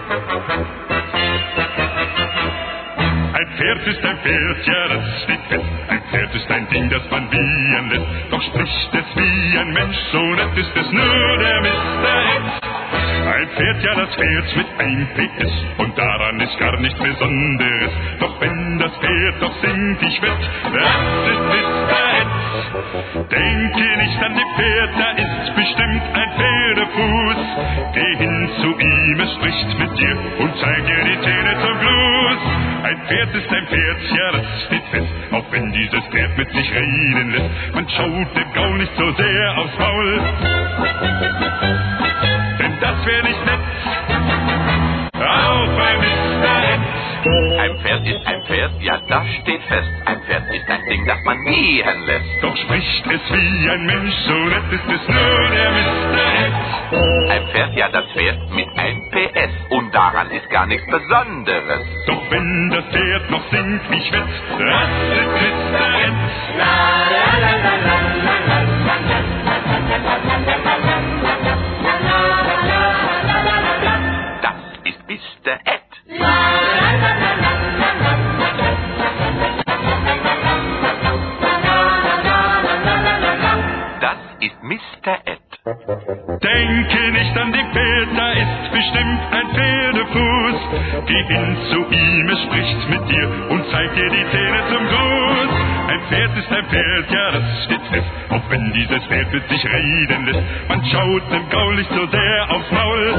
Ein Pferd ist ein Pferd, ja, das steht fest. Ein Pferd ist ein Ding, das man wiehern lässt. Doch spricht es wie ein Mensch, so nett ist es nur der Mr. Ed. Ein Pferd, ja, das fährt mit 1 PS und daran ist gar nichts Besonderes. Doch wenn das Pferd doch singt, ich wett, das ist Mr. Ed. Denke nicht an die Pferd, da ist bestimmt ein Pferdefuß. Geh hin zu ihm, es spricht mit dir und zeig dir die Zähne zum Gruß. Ein Pferd ist ein Pferd, ja, das steht fest, auch wenn dieses Pferd mit sich reden lässt. Man schaut dem Gaul nicht so sehr aufs Maul, denn das wär nicht nett, auch bei Mr. Ed. Ein Pferd ist ein Pferd, ja, das steht fest. Ein Pferd ist ein Ding, das man wiehern lässt. Doch spricht es wie ein Mensch, so nett ist es nur der Mr. Ed. Ein Pferd, ja, das fährt mit 1 PS und daran ist gar nichts Besonderes. Doch wenn das Pferd noch singt, ich wett, das ist Mr. Ed. Das ist Mr. Ed. Das ist Mr. Ed. Denke nicht an die Pferd, da ist bestimmt ein Pferdefuß. Geh hin zu ihm, es spricht mit dir und zeigt dir die Zähne zum Gruß. Ein Pferd ist ein Pferd, ja, das steht fest, auch wenn dieses Pferd mit sich reden lässt. Man schaut dem Gaul nicht so sehr aufs Maul,